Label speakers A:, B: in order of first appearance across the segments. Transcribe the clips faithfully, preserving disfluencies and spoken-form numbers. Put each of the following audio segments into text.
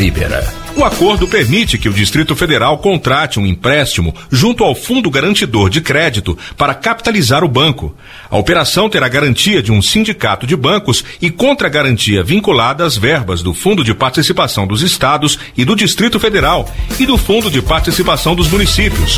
A: Libera.
B: O acordo permite que o Distrito Federal contrate um empréstimo junto ao Fundo Garantidor de Crédito para capitalizar o banco. A operação terá garantia de um sindicato de bancos e contragarantia vinculada às verbas do Fundo de Participação dos Estados e do Distrito Federal e do Fundo de Participação dos Municípios.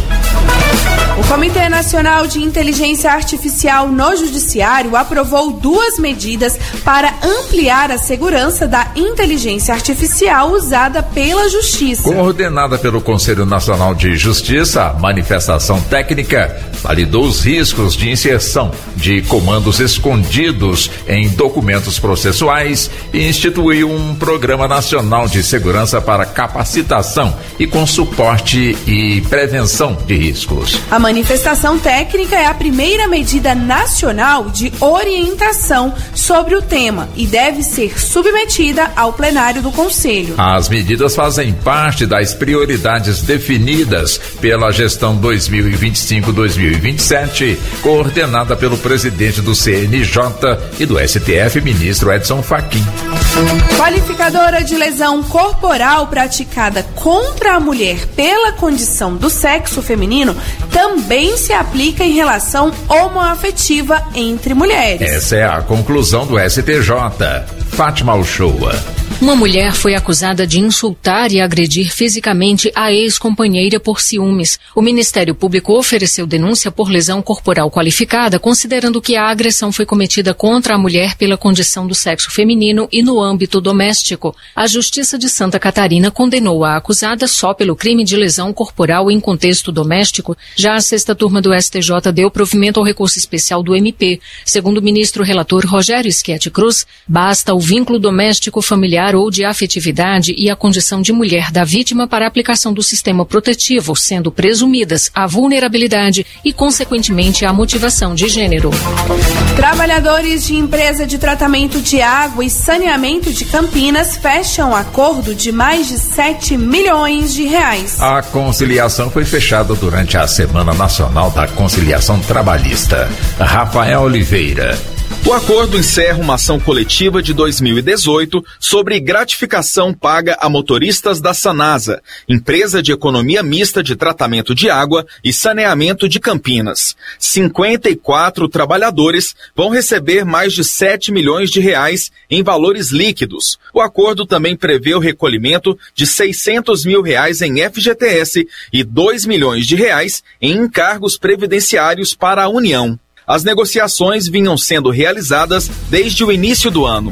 C: O Comitê Nacional de Inteligência Artificial no Judiciário aprovou duas medidas para ampliar a segurança da inteligência artificial usada pela Justiça.
A: Coordenada pelo Conselho Nacional de Justiça, a manifestação técnica validou os riscos de inserção de comandos escondidos em documentos processuais e instituiu um Programa Nacional de Segurança para capacitação e com suporte e prevenção de riscos.
C: A manifestação técnica é a primeira medida nacional de orientação sobre o tema e deve ser submetida ao plenário do Conselho.
A: As medidas fazem parte das prioridades definidas pela gestão dois mil e vinte e cinco a dois mil e vinte e sete, coordenada pelo presidente do C N J e do S T F, ministro Edson Fachin.
C: Qualificadora de lesão corporal praticada contra a mulher pela condição do sexo feminino também se aplica em relação homoafetiva entre mulheres.
A: Essa é a conclusão do S T J. Fátima Uchoa.
D: Uma mulher foi acusada de insultar e agredir fisicamente a ex-companheira por ciúmes. O Ministério Público ofereceu denúncia por lesão corporal qualificada, considerando que a agressão foi cometida contra a mulher pela condição do sexo feminino e no âmbito doméstico. A Justiça de Santa Catarina condenou a acusada só pelo crime de lesão corporal em contexto doméstico. Já a sexta turma do S T J deu provimento ao recurso especial do M P. Segundo o ministro relator Rogério Schetti Cruz, basta o vínculo doméstico familiar ou de afetividade e a condição de mulher da vítima para a aplicação do sistema protetivo, sendo presumidas a vulnerabilidade e, consequentemente, a motivação de gênero.
C: Trabalhadores de empresa de tratamento de água e saneamento de Campinas fecham acordo de mais de sete milhões de reais.
A: A conciliação foi fechada durante a Semana Nacional da Conciliação Trabalhista. Rafael Oliveira.
E: O acordo encerra uma ação coletiva de dois mil e dezoito sobre gratificação paga a motoristas da Sanasa, empresa de economia mista de tratamento de água e saneamento de Campinas. cinquenta e quatro trabalhadores vão receber mais de sete milhões de reais em valores líquidos. O acordo também prevê o recolhimento de seiscentos mil reais em F G T S e dois milhões de reais em encargos previdenciários para a União. As negociações vinham sendo realizadas desde o início do ano.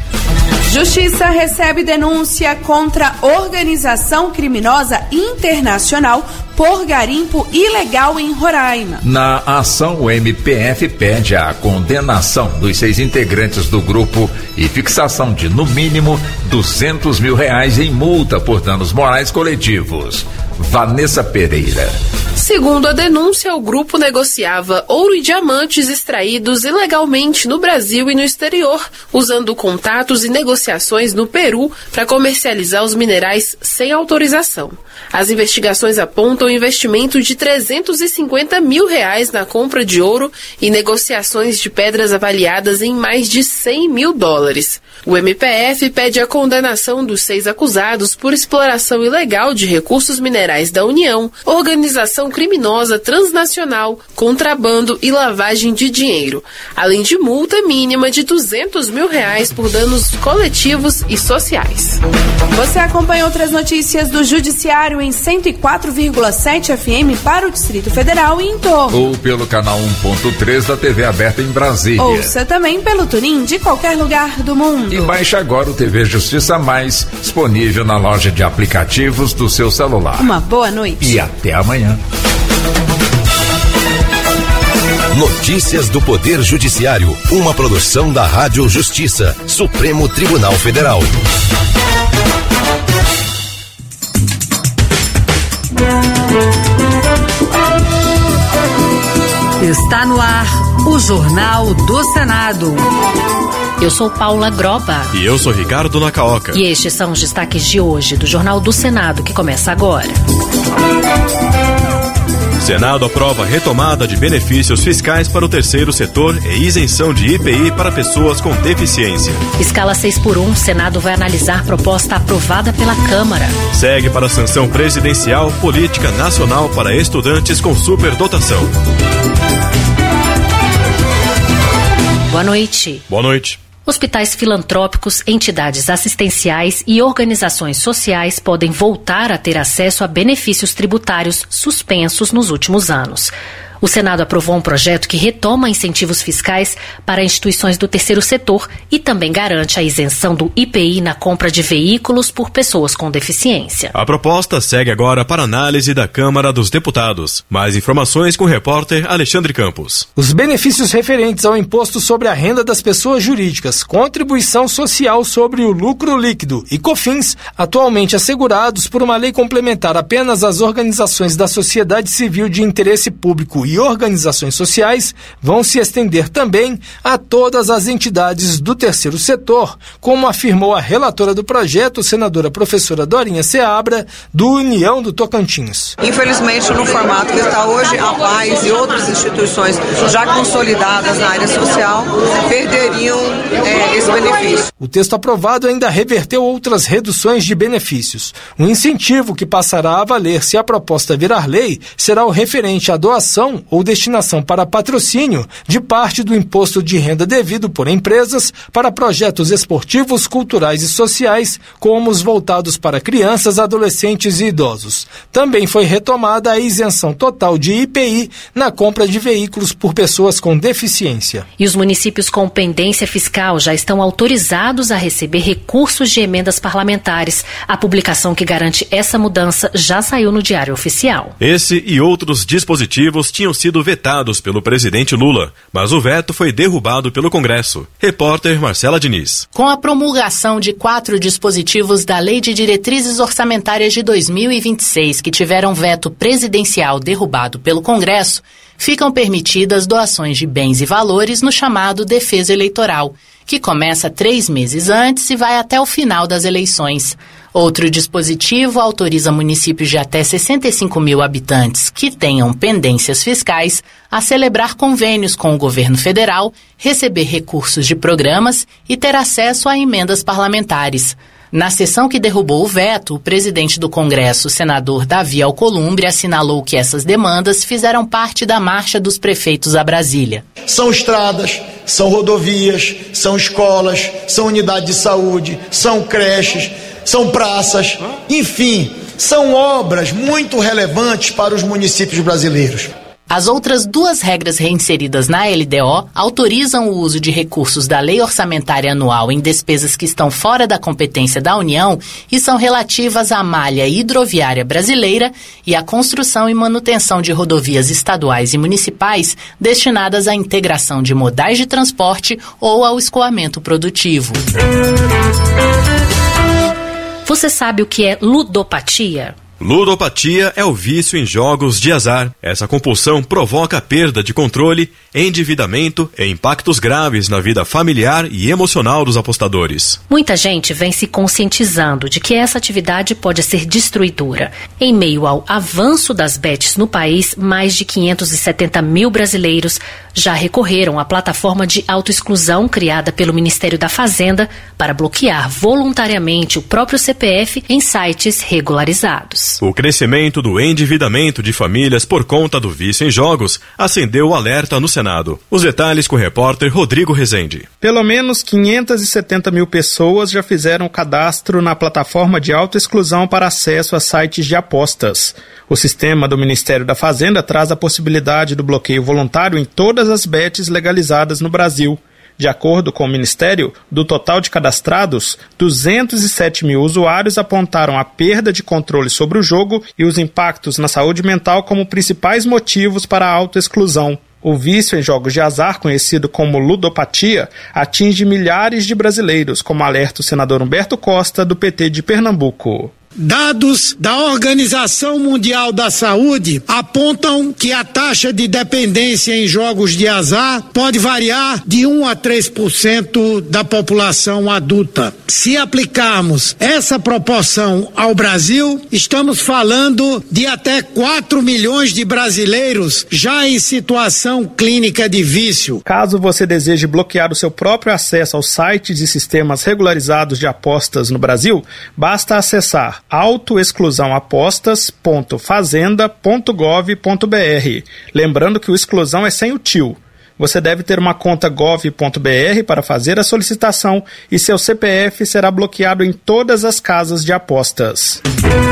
C: Justiça recebe denúncia contra organização criminosa internacional por garimpo ilegal em Roraima.
A: Na ação, o M P F pede a condenação dos seis integrantes do grupo e fixação de, no mínimo, duzentos mil reais em multa por danos morais coletivos. Vanessa Pereira.
F: Segundo a denúncia, o grupo negociava ouro e diamantes extraídos ilegalmente no Brasil e no exterior, usando contatos e negociações no Peru para comercializar os minerais sem autorização. As investigações apontam investimento de trezentos e cinquenta mil reais na compra de ouro e negociações de pedras avaliadas em mais de cem mil dólares. O M P F pede a condenação dos seis acusados por exploração ilegal de recursos minerais da União, organização criminosa transnacional, contrabando e lavagem de dinheiro, além de multa mínima de duzentos mil reais por danos coletivos e sociais.
C: Você acompanha outras notícias do Judiciário em cento e quatro vírgula sete F M para o Distrito Federal e em torno.
A: Ou pelo canal um ponto três da T V aberta em Brasília.
C: Ouça também pelo TuneIn de qualquer lugar do mundo.
A: E baixe agora o T V Justiça Mais, disponível na loja de aplicativos do seu celular.
C: Uma boa noite.
A: E até amanhã.
G: Notícias do Poder Judiciário, uma produção da Rádio Justiça, Supremo Tribunal Federal.
H: Está no ar o Jornal do Senado.
D: Eu sou Paula Groba.
I: E eu sou Ricardo Nacaoca.
D: E estes são os destaques de hoje do Jornal do Senado, que começa agora.
I: Senado aprova retomada de benefícios fiscais para o terceiro setor e isenção de I P I para pessoas com deficiência.
J: Escala seis por um, Senado vai analisar proposta aprovada pela Câmara.
I: Segue para a sanção presidencial Política Nacional para Estudantes com Superdotação.
J: Boa noite.
I: Boa noite.
J: Hospitais filantrópicos, entidades assistenciais e organizações sociais podem voltar a ter acesso a benefícios tributários suspensos nos últimos anos. O Senado aprovou um projeto que retoma incentivos fiscais para instituições do terceiro setor e também garante a isenção do I P I na compra de veículos por pessoas com deficiência.
I: A proposta segue agora para análise da Câmara dos Deputados. Mais informações com o repórter Alexandre Campos.
K: Os benefícios referentes ao imposto sobre a renda das pessoas jurídicas, contribuição social sobre o lucro líquido e COFINS, atualmente assegurados por uma lei complementar apenas às organizações da sociedade civil de interesse público e organizações sociais, vão se estender também a todas as entidades do terceiro setor, como afirmou a relatora do projeto, senadora professora Dorinha Seabra, do União do Tocantins.
L: Infelizmente, no formato que está hoje, a Paz e outras instituições já consolidadas na área social perderiam é, esse benefício.
K: O texto aprovado ainda reverteu outras reduções de benefícios. O incentivo que passará a valer se a proposta virar lei será o referente à doação ou destinação para patrocínio de parte do imposto de renda devido por empresas para projetos esportivos, culturais e sociais, como os voltados para crianças, adolescentes e idosos. Também foi retomada a isenção total de I P I na compra de veículos por pessoas com deficiência.
J: E os municípios com pendência fiscal já estão autorizados a receber recursos de emendas parlamentares. A publicação que garante essa mudança já saiu no Diário Oficial.
I: Esse e outros dispositivos tinham sido vetados pelo presidente Lula, mas o veto foi derrubado pelo Congresso. Repórter Marcela Diniz.
M: Com a promulgação de quatro dispositivos da Lei de Diretrizes Orçamentárias de dois mil e vinte e seis que tiveram veto presidencial derrubado pelo Congresso, ficam permitidas doações de bens e valores no chamado defesa eleitoral, que começa três meses antes e vai até o final das eleições. Outro dispositivo autoriza municípios de até sessenta e cinco mil habitantes que tenham pendências fiscais a celebrar convênios com o governo federal, receber recursos de programas e ter acesso a emendas parlamentares. Na sessão que derrubou o veto, o presidente do Congresso, senador Davi Alcolumbre, assinalou que essas demandas fizeram parte da marcha dos prefeitos a Brasília.
N: São estradas, são rodovias, são escolas, são unidades de saúde, são creches, são praças, enfim, são obras muito relevantes para os municípios brasileiros.
M: As outras duas regras reinseridas na L D O autorizam o uso de recursos da Lei Orçamentária Anual em despesas que estão fora da competência da União e são relativas à malha hidroviária brasileira e à construção e manutenção de rodovias estaduais e municipais destinadas à integração de modais de transporte ou ao escoamento produtivo.
J: Você sabe o que é ludopatia?
I: Ludopatia é o vício em jogos de azar. Essa compulsão provoca a perda de controle, endividamento e impactos graves na vida familiar e emocional dos apostadores.
J: Muita gente vem se conscientizando de que essa atividade pode ser destruidora. Em meio ao avanço das bets no país, mais de quinhentos e setenta mil brasileiros já recorreram à plataforma de autoexclusão criada pelo Ministério da Fazenda para bloquear voluntariamente o próprio C P F em sites regularizados.
I: O crescimento do endividamento de famílias por conta do vício em jogos acendeu o alerta no Senado. Os detalhes com o repórter Rodrigo Rezende.
O: Pelo menos quinhentas e setenta mil pessoas já fizeram cadastro na plataforma de autoexclusão para acesso a sites de apostas. O sistema do Ministério da Fazenda traz a possibilidade do bloqueio voluntário em todas as bets legalizadas no Brasil. De acordo com o Ministério, do total de cadastrados, duzentos e sete mil usuários apontaram a perda de controle sobre o jogo e os impactos na saúde mental como principais motivos para a autoexclusão. O vício em jogos de azar, conhecido como ludopatia, atinge milhares de brasileiros, como alerta o senador Humberto Costa, do P T de Pernambuco.
P: Dados da Organização Mundial da Saúde apontam que a taxa de dependência em jogos de azar pode variar de um a três por cento da população adulta. Se aplicarmos essa proporção ao Brasil, estamos falando de até quatro milhões de brasileiros já em situação clínica de vício.
O: Caso você deseje bloquear o seu próprio acesso aos sites e sistemas regularizados de apostas no Brasil, basta acessar autoexclusão apostas ponto fazenda ponto gov ponto br. Lembrando que o exclusão é sem o tio. Você deve ter uma conta gov ponto br para fazer a solicitação e seu C P F será bloqueado em todas as casas de apostas.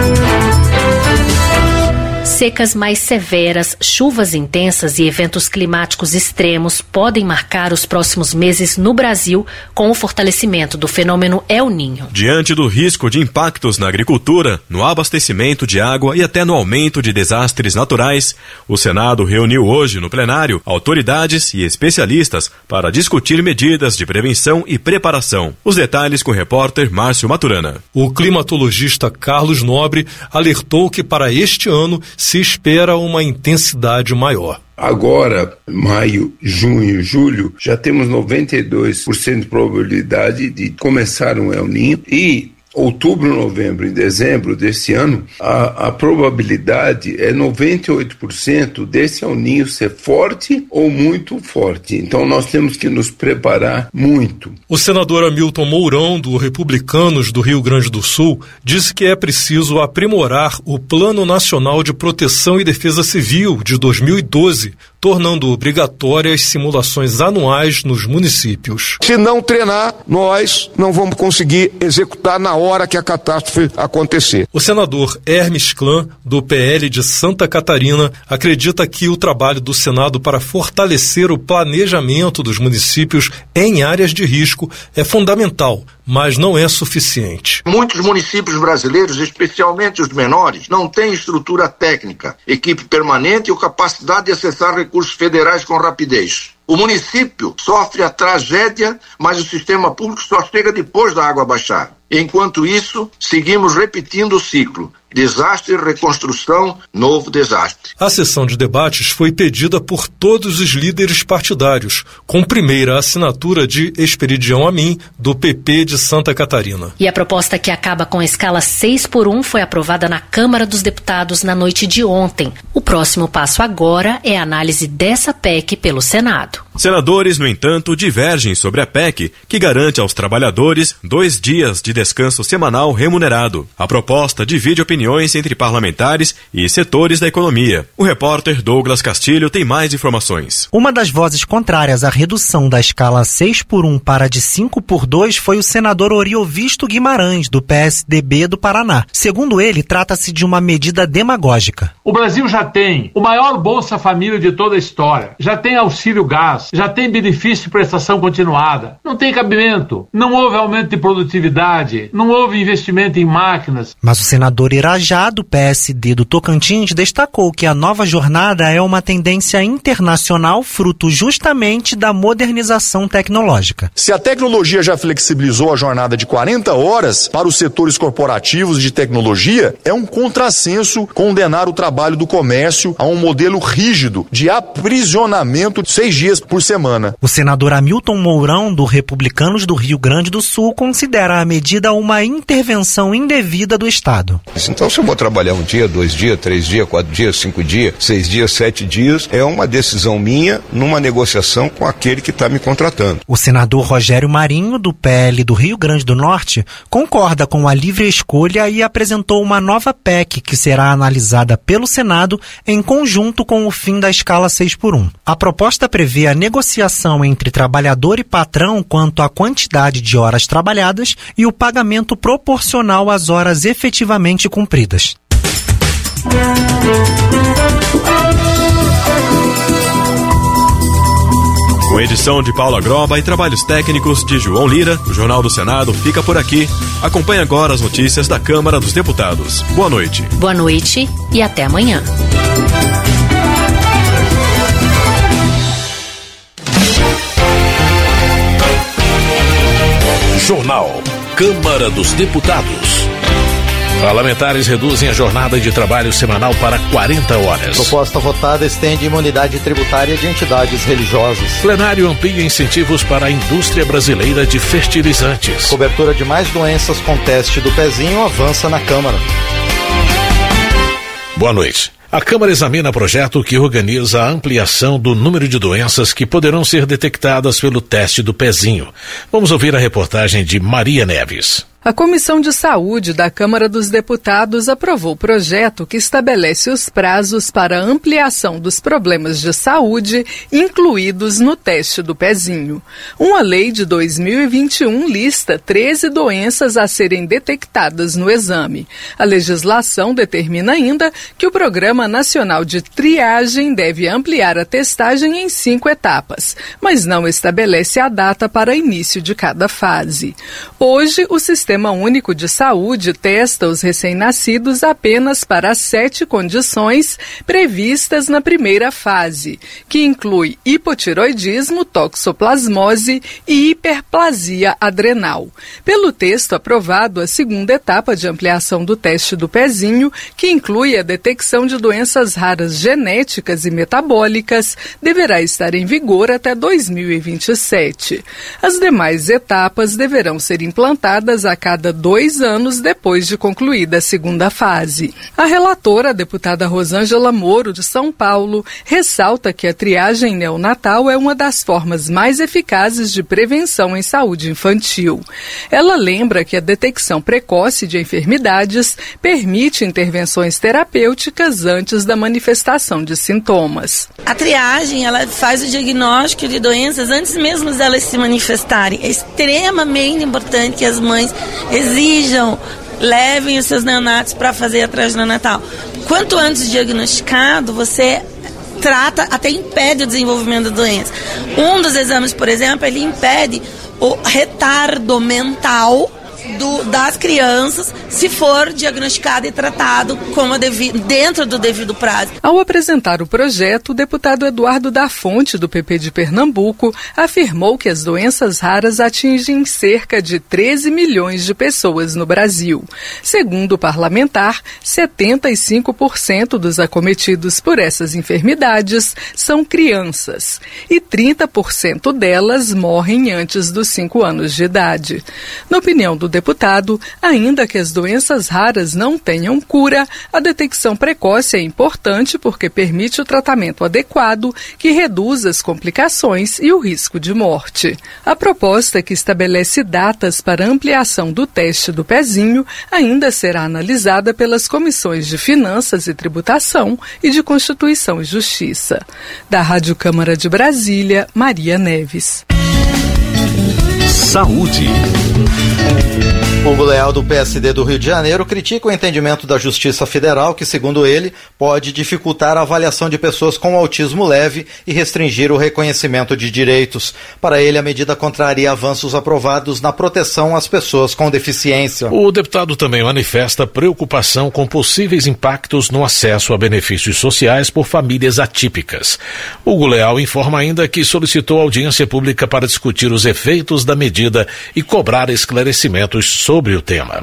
J: Secas mais severas, chuvas intensas e eventos climáticos extremos podem marcar os próximos meses no Brasil com o fortalecimento do fenômeno El Niño.
I: Diante do risco de impactos na agricultura, no abastecimento de água e até no aumento de desastres naturais, o Senado reuniu hoje no plenário autoridades e especialistas para discutir medidas de prevenção e preparação. Os detalhes com o repórter Márcio Maturana.
Q: O climatologista Carlos Nobre alertou que para este ano se espera uma intensidade maior.
R: Agora, maio, junho, julho, já temos noventa e dois por cento de probabilidade de começar um El Niño e outubro, novembro e dezembro desse ano, a, a probabilidade é noventa e oito por cento desse El Niño ser forte ou muito forte. Então nós temos que nos preparar muito.
Q: O senador Hamilton Mourão, do Republicanos do Rio Grande do Sul, disse que é preciso aprimorar o Plano Nacional de Proteção e Defesa Civil de dois mil e doze, tornando obrigatórias simulações anuais nos municípios.
S: Se não treinar, nós não vamos conseguir executar na hora que a catástrofe acontecer.
Q: O senador Hermes Klan, do P L de Santa Catarina, acredita que o trabalho do Senado para fortalecer o planejamento dos municípios em áreas de risco é fundamental, mas não é suficiente.
T: Muitos municípios brasileiros, especialmente os menores, não têm estrutura técnica, equipe permanente ou capacidade de acessar recursos federais com rapidez. O município sofre a tragédia, mas o sistema público só chega depois da água baixar. Enquanto isso, seguimos repetindo o ciclo. Desastre, reconstrução, novo desastre.
Q: A sessão de debates foi pedida por todos os líderes partidários, com primeira assinatura de Esperidião Amin, do P P de Santa Catarina.
J: E a proposta que acaba com a escala seis por um foi aprovada na Câmara dos Deputados na noite de ontem. O próximo passo agora é a análise dessa P E C pelo Senado.
I: Senadores, no entanto, divergem sobre a P E C, que garante aos trabalhadores dois dias de descanso semanal remunerado. A proposta divide opiniões entre parlamentares e setores da economia. O repórter Douglas Castilho tem mais informações.
U: Uma das vozes contrárias à redução da escala seis por um para de cinco por dois foi o senador Oriovisto Guimarães, do P S D B do Paraná. Segundo ele, trata-se de uma medida demagógica.
V: O Brasil já tem o maior Bolsa Família de toda a história, já tem auxílio gás, já tem benefício de prestação continuada. Não tem cabimento, não houve aumento de produtividade, não houve investimento em máquinas.
U: Mas o senador Irajá, do P S D do Tocantins, destacou que a nova jornada é uma tendência internacional fruto justamente da modernização tecnológica.
S: Se a tecnologia já flexibilizou a jornada de quarenta horas para os setores corporativos de tecnologia, é um contrassenso condenar o trabalho do comércio a um modelo rígido de aprisionamento de seis dias por semana.
U: O senador Hamilton Mourão, do Republicanos do Rio Grande do Sul, considera a medida uma intervenção indevida do Estado.
W: Então, se eu vou trabalhar um dia, dois dias, três dias, quatro dias, cinco dias, seis dias, sete dias, é uma decisão minha numa negociação com aquele que está me contratando.
U: O senador Rogério Marinho, do P L do Rio Grande do Norte, concorda com a livre escolha e apresentou uma nova P E C que será analisada pelo Senado em conjunto com o fim da escala seis por um. A proposta prevê a negociação entre trabalhador e patrão quanto à quantidade de horas trabalhadas e o pagamento proporcional às horas efetivamente cumpridas.
I: Com edição de Paula Groba e trabalhos técnicos de João Lira, o Jornal do Senado fica por aqui. Acompanhe agora as notícias da Câmara dos Deputados. Boa noite.
J: Boa noite e até amanhã.
G: Jornal Câmara dos Deputados.
B: Parlamentares reduzem a jornada de trabalho semanal para quarenta horas.
E: Proposta votada estende imunidade tributária de entidades religiosas.
B: Plenário amplia incentivos para a indústria brasileira de fertilizantes.
E: Cobertura de mais doenças com teste do pezinho avança na Câmara.
B: Boa noite. A Câmara examina projeto que organiza a ampliação do número de doenças que poderão ser detectadas pelo teste do pezinho. Vamos ouvir a reportagem de Maria Neves.
F: A Comissão de Saúde da Câmara dos Deputados aprovou o projeto que estabelece os prazos para a ampliação dos problemas de saúde incluídos no teste do pezinho. Uma lei de dois mil e vinte e um lista treze doenças a serem detectadas no exame. A legislação determina ainda que o Programa Nacional de Triagem deve ampliar a testagem em cinco etapas, mas não estabelece a data para início de cada fase. Hoje, o sistema O Sistema Único de Saúde testa os recém-nascidos apenas para sete condições previstas na primeira fase, que inclui hipotiroidismo, toxoplasmose e hiperplasia adrenal. Pelo texto aprovado, a segunda etapa de ampliação do teste do pezinho, que inclui a detecção de doenças raras genéticas e metabólicas, deverá estar em vigor até dois mil e vinte e sete. As demais etapas deverão ser implantadas a cada dois anos depois de concluída a segunda fase. A relatora, a deputada Rosângela Moro, de São Paulo, ressalta que a triagem neonatal é uma das formas mais eficazes de prevenção em saúde infantil. Ela lembra que a detecção precoce de enfermidades permite intervenções terapêuticas antes da manifestação de sintomas.
X: A triagem, ela faz o diagnóstico de doenças antes mesmo delas se manifestarem. É extremamente importante que as mães exijam, levem os seus neonatos para fazer a triagem neonatal. Quanto antes diagnosticado, você trata, até impede o desenvolvimento da doença. Um dos exames, por exemplo, ele impede o retardo mental Do, das crianças, se for diagnosticado e tratado como devi, dentro do devido prazo.
F: Ao apresentar o projeto, o deputado Eduardo da Fonte, do P P de Pernambuco, afirmou que as doenças raras atingem cerca de treze milhões de pessoas no Brasil. Segundo o parlamentar, setenta e cinco por cento dos acometidos por essas enfermidades são crianças e trinta por cento delas morrem antes dos cinco anos de idade. Na opinião do deputado, ainda que as doenças raras não tenham cura, a detecção precoce é importante porque permite o tratamento adequado que reduz as complicações e o risco de morte. A proposta, que estabelece datas para ampliação do teste do pezinho, ainda será analisada pelas comissões de Finanças e Tributação e de Constituição e Justiça. Da Rádio Câmara de Brasília, Maria Neves.
G: Saúde.
E: Hugo Leal, do P S D do Rio de Janeiro, critica o entendimento da Justiça Federal que, segundo ele, pode dificultar a avaliação de pessoas com autismo leve e restringir o reconhecimento de direitos. Para ele, a medida contraria avanços aprovados na proteção às pessoas com deficiência.
B: O deputado também manifesta preocupação com possíveis impactos no acesso a benefícios sociais por famílias atípicas. Hugo Leal informa ainda que solicitou audiência pública para discutir os efeitos da medida e cobrar esclarecimentos sobre o tema.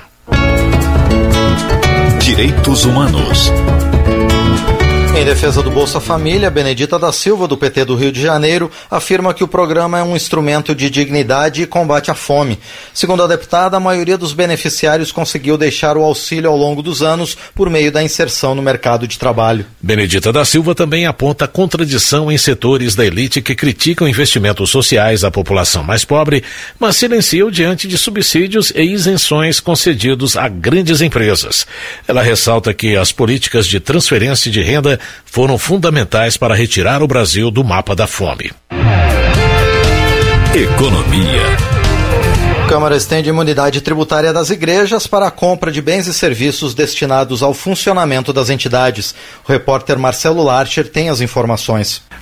G: Direitos Humanos.
E: Em defesa do Bolsa Família, Benedita da Silva, do P T do Rio de Janeiro, afirma que o programa é um instrumento de dignidade e combate à fome. Segundo a deputada, a maioria dos beneficiários conseguiu deixar o auxílio ao longo dos anos por meio da inserção no mercado de trabalho.
B: Benedita da Silva também aponta contradição em setores da elite que criticam investimentos sociais à população mais pobre, mas silenciam diante de subsídios e isenções concedidos a grandes empresas. Ela ressalta que as políticas de transferência de renda foram fundamentais para retirar o Brasil do mapa da fome.
G: Economia.
E: Câmara estende imunidade tributária das igrejas para a compra de bens e serviços destinados ao funcionamento das entidades. O repórter Marcelo Larcher tem as informações.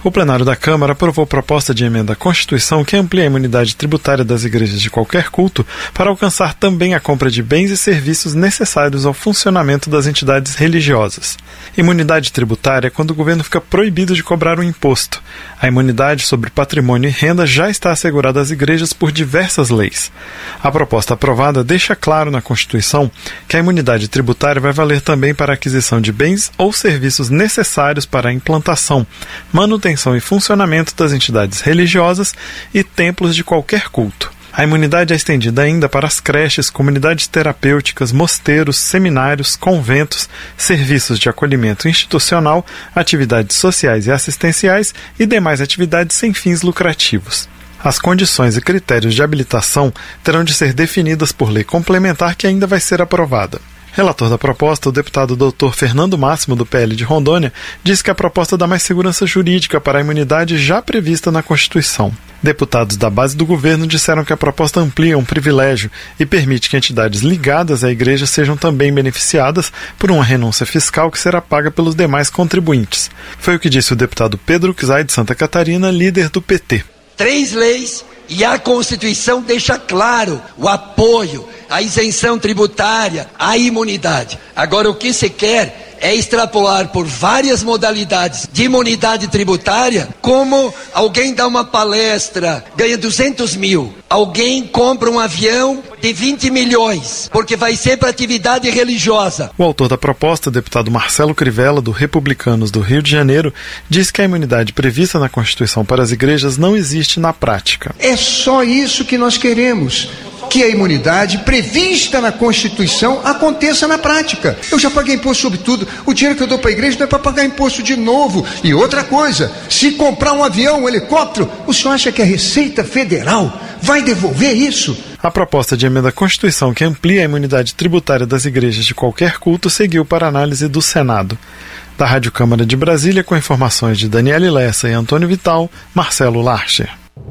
A: O plenário da Câmara aprovou proposta de emenda à Constituição que amplia a imunidade tributária das igrejas de qualquer culto para alcançar também a compra de bens e serviços necessários ao funcionamento das entidades religiosas. Imunidade tributária é quando o governo fica proibido de cobrar um imposto. A imunidade sobre patrimônio e renda já está assegurada às igrejas por diversas leis. A proposta aprovada deixa claro na Constituição que a imunidade tributária vai valer também para a aquisição de bens ou serviços necessários para a implantação, manutenção e funcionamento das entidades religiosas e templos de qualquer culto. A imunidade é estendida ainda para as creches, comunidades terapêuticas, mosteiros, seminários, conventos, serviços de acolhimento institucional, atividades sociais e assistenciais e demais atividades sem fins lucrativos. As condições e critérios de habilitação terão de ser definidas por lei complementar que ainda vai ser aprovada. Relator da proposta, o deputado doutor Fernando Máximo, do P L de Rondônia, diz que a proposta dá mais segurança jurídica para a imunidade já prevista na Constituição. Deputados da base do governo disseram que a proposta amplia um privilégio e permite que entidades ligadas à igreja sejam também beneficiadas por uma renúncia fiscal que será paga pelos demais contribuintes. Foi o que disse o deputado Pedro Czai de Santa Catarina, líder do P T.
C: Três leis e a Constituição deixa claro o apoio, a isenção tributária, a imunidade. Agora, o que se quer é extrapolar por várias modalidades de imunidade tributária, como alguém dá uma palestra, ganha duzentos mil, alguém compra um avião de vinte milhões, porque vai ser para atividade religiosa.
A: O autor da proposta, o deputado Marcelo Crivella, do Republicanos do Rio de Janeiro, diz que a imunidade prevista na Constituição para as igrejas não existe na prática.
D: É só isso que nós queremos. Que a imunidade prevista na Constituição aconteça na prática. Eu já paguei imposto sobre tudo. O dinheiro que eu dou para a igreja não é para pagar imposto de novo. E outra coisa, se comprar um avião, um helicóptero, o senhor acha que a Receita Federal vai devolver isso?
A: A proposta de emenda à Constituição que amplia a imunidade tributária das igrejas de qualquer culto seguiu para análise do Senado. Da Rádio Câmara de Brasília, com informações de Daniele Lessa e Antônio Vital, Marcelo Larcher.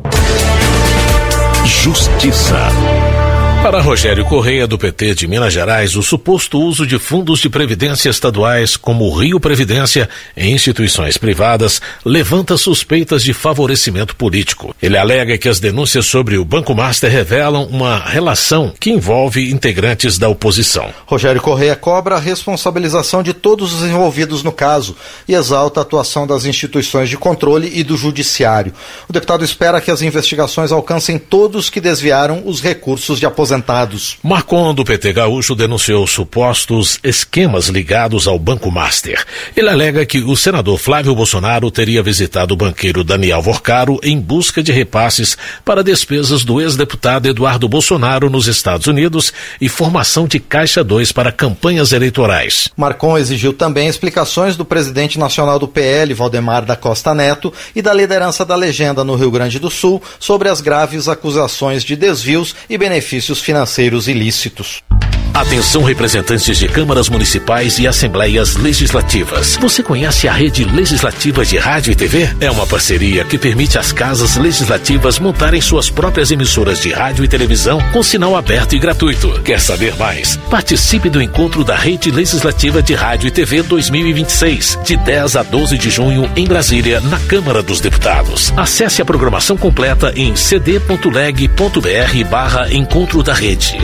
B: Justiça. Para Rogério Correia, do P T de Minas Gerais, o suposto uso de fundos de previdência estaduais como o Rio Previdência em instituições privadas levanta suspeitas de favorecimento político. Ele alega que as denúncias sobre o Banco Master revelam uma relação que envolve integrantes da oposição.
E: Rogério Correia cobra a responsabilização de todos os envolvidos no caso e exalta a atuação das instituições de controle e do judiciário. O deputado espera que as investigações alcancem todos que desviaram os recursos de aposentadoria.
B: Marcon, do P T gaúcho, denunciou supostos esquemas ligados ao Banco Master. Ele alega que o senador Flávio Bolsonaro teria visitado o banqueiro Daniel Vorcaro em busca de repasses para despesas do ex-deputado Eduardo Bolsonaro nos Estados Unidos e formação de Caixa dois para campanhas eleitorais.
E: Marcon exigiu também explicações do presidente nacional do P L, Valdemar da Costa Neto, e da liderança da legenda no Rio Grande do Sul sobre as graves acusações de desvios e benefícios financeiros ilícitos.
B: Atenção, representantes de câmaras municipais e assembleias legislativas. Você conhece a Rede Legislativa de Rádio e T V? É uma parceria que permite às casas legislativas montarem suas próprias emissoras de rádio e televisão com sinal aberto e gratuito. Quer saber mais? Participe do encontro da Rede Legislativa de Rádio e T V dois mil e vinte e seis, de dez a doze de junho, em Brasília, na Câmara dos Deputados. Acesse a programação completa em cd.leg.br barra Encontro da Rede.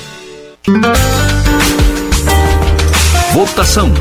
B: Votação.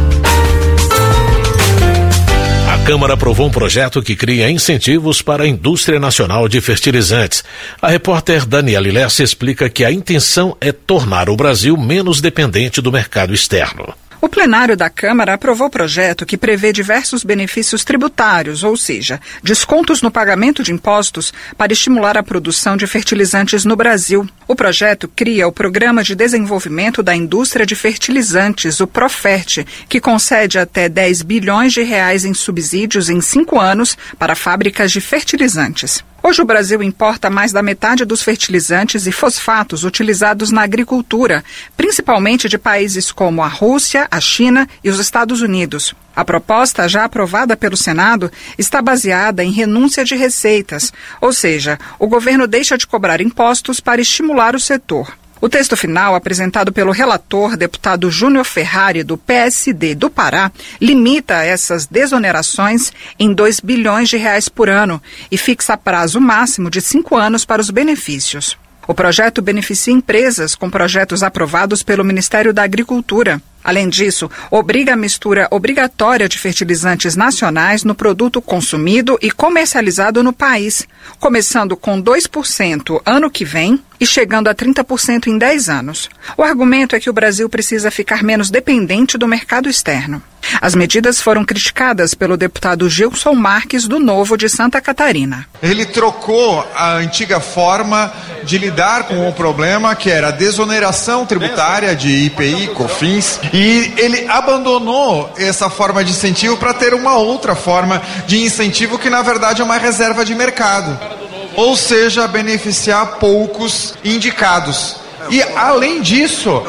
B: A Câmara aprovou um projeto que cria incentivos para a indústria nacional de fertilizantes. A repórter Daniele Lessa explica que a intenção é tornar o Brasil menos dependente do mercado externo.
H: O plenário da Câmara aprovou o projeto que prevê diversos benefícios tributários, ou seja, descontos no pagamento de impostos para estimular a produção de fertilizantes no Brasil. O projeto cria o Programa de Desenvolvimento da Indústria de Fertilizantes, o Profert, que concede até dez bilhões de reais em subsídios em cinco anos para fábricas de fertilizantes. Hoje o Brasil importa mais da metade dos fertilizantes e fosfatos utilizados na agricultura, principalmente de países como a Rússia, a China e os Estados Unidos. A proposta, já aprovada pelo Senado, está baseada em renúncia de receitas, ou seja, o governo deixa de cobrar impostos para estimular o setor. O texto final, apresentado pelo relator, deputado Júnior Ferrari, do P S D do Pará, limita essas desonerações em dois bilhões de reais por ano e fixa prazo máximo de cinco anos para os benefícios. O projeto beneficia empresas com projetos aprovados pelo Ministério da Agricultura. Além disso, obriga a mistura obrigatória de fertilizantes nacionais no produto consumido e comercializado no país, começando com dois por cento ano que vem e chegando a trinta por cento em dez anos. O argumento é que o Brasil precisa ficar menos dependente do mercado externo. As medidas foram criticadas pelo deputado Gilson Marques, do Novo de Santa Catarina.
K: Ele trocou a antiga forma de lidar com o problema, que era a desoneração tributária de I P I, COFINS, e ele abandonou essa forma de incentivo para ter uma outra forma de incentivo que, na verdade, é uma reserva de mercado. Ou seja, beneficiar poucos indicados. E, além disso,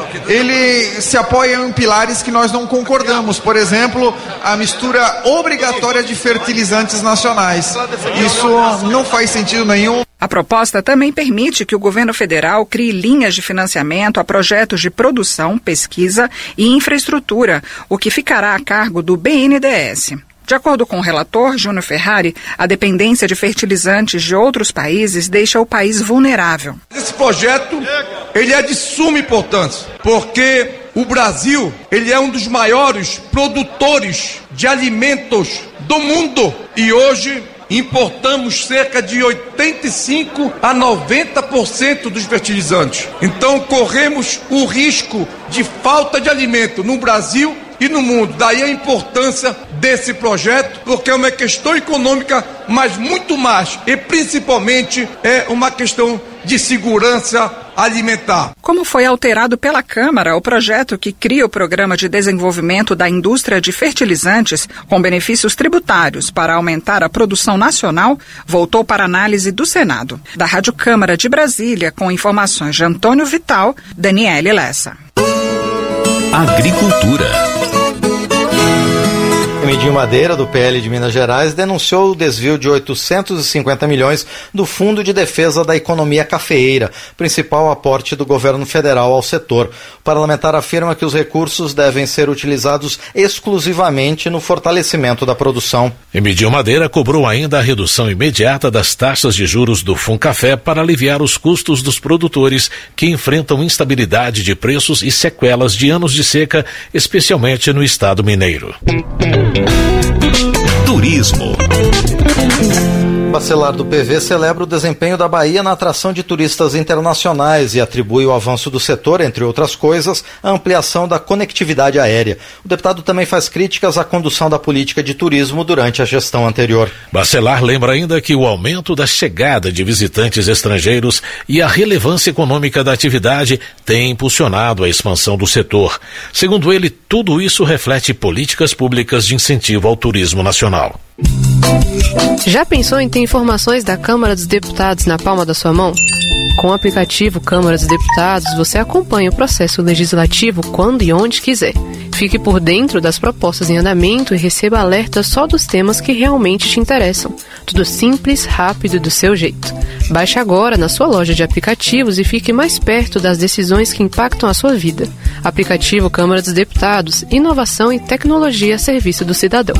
K: ele se apoia em pilares que nós não concordamos. Por exemplo, a mistura obrigatória de fertilizantes nacionais. Isso não faz sentido nenhum.
H: A proposta também permite que o governo federal crie linhas de financiamento a projetos de produção, pesquisa e infraestrutura, o que ficará a cargo do B N D E S. De acordo com o relator Júnior Ferrari, a dependência de fertilizantes de outros países deixa o país vulnerável.
L: Esse projeto, ele é de suma importância, porque o Brasil, ele é um dos maiores produtores de alimentos do mundo e hoje importamos cerca de oitenta e cinco a noventa por cento dos fertilizantes. Então corremos o risco de falta de alimento no Brasil e no mundo. Daí a importância desse projeto, porque é uma questão econômica, mas muito mais e principalmente é uma questão de segurança alimentar.
H: Como foi alterado pela Câmara, o projeto que cria o Programa de Desenvolvimento da Indústria de Fertilizantes com benefícios tributários para aumentar a produção nacional, voltou para análise do Senado. Da Rádio Câmara de Brasília, com informações de Antônio Vital, Daniele Lessa.
G: Agricultura.
E: Emidinho Madeira, do P L de Minas Gerais, denunciou o desvio de oitocentos e cinquenta milhões do Fundo de Defesa da Economia Cafeeira, principal aporte do governo federal ao setor. O parlamentar afirma que os recursos devem ser utilizados exclusivamente no fortalecimento da produção.
B: Emidinho Madeira cobrou ainda a redução imediata das taxas de juros do Funcafé para aliviar os custos dos produtores que enfrentam instabilidade de preços e sequelas de anos de seca, especialmente no estado mineiro.
G: Turismo.
E: Bacelar do P V celebra o desempenho da Bahia na atração de turistas internacionais e atribui o avanço do setor, entre outras coisas, à ampliação da conectividade aérea. O deputado também faz críticas à condução da política de turismo durante a gestão anterior.
B: Bacelar lembra ainda que o aumento da chegada de visitantes estrangeiros e a relevância econômica da atividade tem impulsionado a expansão do setor. Segundo ele, tudo isso reflete políticas públicas de incentivo ao turismo nacional.
M: Já pensou em ter informações da Câmara dos Deputados na palma da sua mão? Com o aplicativo Câmara dos Deputados, você acompanha o processo legislativo quando e onde quiser. Fique por dentro das propostas em andamento e receba alertas só dos temas que realmente te interessam. Tudo simples, rápido e do seu jeito. Baixe agora na sua loja de aplicativos e fique mais perto das decisões que impactam a sua vida. Aplicativo Câmara dos Deputados, inovação e tecnologia a serviço do cidadão.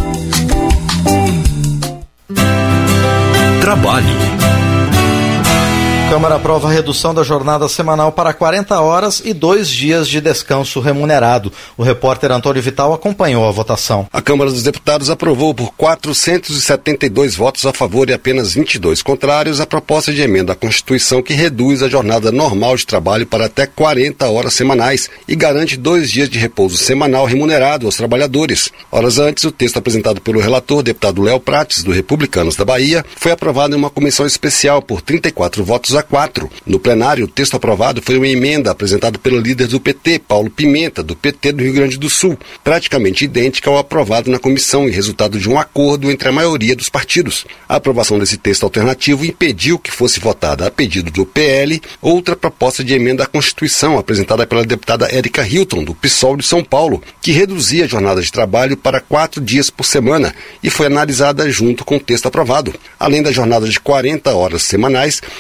G: Trabalho.
E: Câmara aprova a redução da jornada semanal para quarenta horas e dois dias de descanso remunerado. O repórter Antônio Vital acompanhou a votação.
N: A Câmara dos Deputados aprovou por quatrocentos e setenta e dois votos a favor e apenas vinte e dois contrários a proposta de emenda à Constituição que reduz a jornada normal de trabalho para até quarenta horas semanais e garante dois dias de repouso semanal remunerado aos trabalhadores. Horas antes, o texto apresentado pelo relator, deputado Léo Prates, do Republicanos da Bahia, foi aprovado em uma comissão especial por trinta e quatro votos a quatro. No plenário, o texto aprovado foi uma emenda apresentada pelo líder do P T, Paulo Pimenta, do P T do Rio Grande do Sul, praticamente idêntica ao aprovado na comissão e resultado de um acordo entre a maioria dos partidos. A aprovação desse texto alternativo impediu que fosse votada, a pedido do P L, outra proposta de emenda à Constituição apresentada pela deputada Érica Hilton, do PSOL de São Paulo, que reduzia a jornada de trabalho para quatro dias por semana e foi analisada junto com o texto aprovado. Além da jornada de quarenta horas semanais, o texto